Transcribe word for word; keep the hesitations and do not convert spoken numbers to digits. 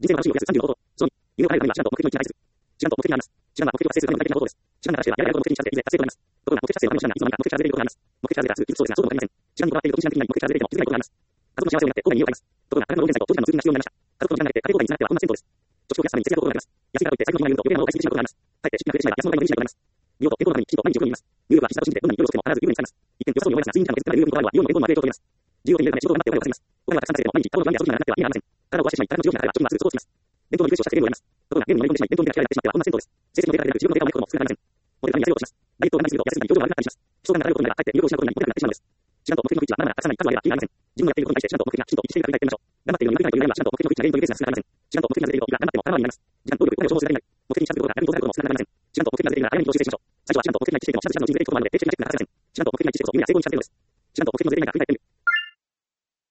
人生の楽しみを増やすさんじゅうの方法。そのに、夢を叶えるためには手段と目的の一致が大切。手段と目的があります。手段は目的を達成するために具体的な方法です。手段が達成はやらないことの目的に近づいていずれ達成となります。ところが目的達成のための手段がいつの間にか目的からずれていることがあります。目的からずれたらすぐ、いつそうですが、そうでもわかりません。手段にこだわっていると手段的になり目的からずれても気づかないことがあります。家族の幸せを願って後悔に家を買います。ところが、体の現在とお時間の通勤が必要になりました。家族との時間がなくて金交代につながってはこんな銭湯です。貯蓄を増やすために節約を行います。休みからといって財布の暇が緩むと余計なものを買いすぎてしまうことがあります。かえって出費が増えてしまえば休みの場合の無理しないことがあります。美容と健康のためにきちんと毎日よく飲みます。入力は必須だと信じてどんなに夜をしても必ず湯船に浸かります。一見良さそうに思いますが、睡眠時間の削ってから入力にこだわりは美容の健康の悪影響を取ります。重要と見えるため仕事を頑張ってお金を稼ぎます。お金はたくさん稼いでも毎日顔の不安や掃除がなくなっては意味がありません。体を壊してしまい、体の需要がなければ貯金はすぐ嘘をつきます。伝統のリフレッシュをしたくてゲームをやります。ところがゲームにのめり込んでしまい、伝統の手が嫌いになってしまってはこんな銭湯です。成績のデータが出なく自分のデータをめくことも少なくなりません。モデルに痩せようとします。ダイエットを長すぎると痩せすぎたり表情が悪くなったりします。人が長いことになればかえって魅力を失うことになりモテなくなってしまうのです。手段と目的の不一致はまだまだ隠さない数を上げれば意味がありません。自分のやっていることに対して手段と目的がきちんと一致しているかに考えてみましょう。頑張っているのに目的がいるなら手段と目的の不一致が原因というケースが少なくありません。